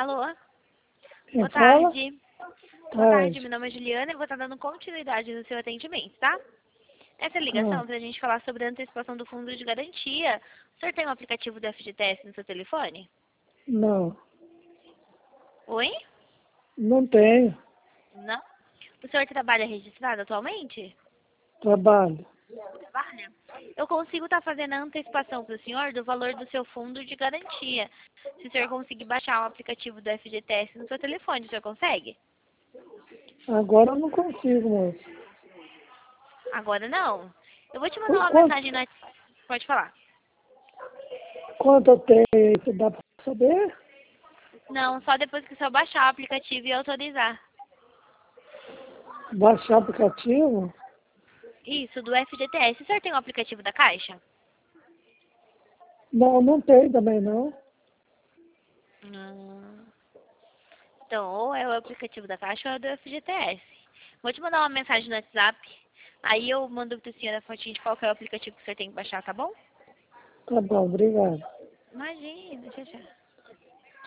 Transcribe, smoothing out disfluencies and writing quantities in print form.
Alô? Quem Boa fala? tarde. Boa tarde, meu nome é Juliana e vou estar dando continuidade no seu atendimento, tá? Essa ligação é para a gente falar sobre a antecipação do fundo de garantia. O senhor tem um aplicativo do FGTS no seu telefone? Não, Oi? não tenho. Não? O senhor trabalha registrado atualmente? Trabalho. Trabalha. Eu consigo estar fazendo a antecipação para o senhor do valor do seu fundo de garantia. Se o senhor conseguir baixar o aplicativo do FGTS no seu telefone, o senhor consegue? Agora eu não consigo, moço. Agora não. Eu vou te mandar uma Quanto, mensagem no WhatsApp. Pode falar. quanto eu tenho, você dá para saber? Não, só depois que o senhor baixar o aplicativo e autorizar. Baixar o aplicativo? Isso, do FGTS. O senhor tem o aplicativo da Caixa? Não, não tenho também não. Hum. Então, ou é o aplicativo da Caixa ou é do FGTS. Vou te mandar uma mensagem no WhatsApp. Aí eu mando pro senhor a fotinha de qual que é o aplicativo que o senhor tem que baixar, tá bom? Tá bom, obrigado. Imagina, tchau, tchau.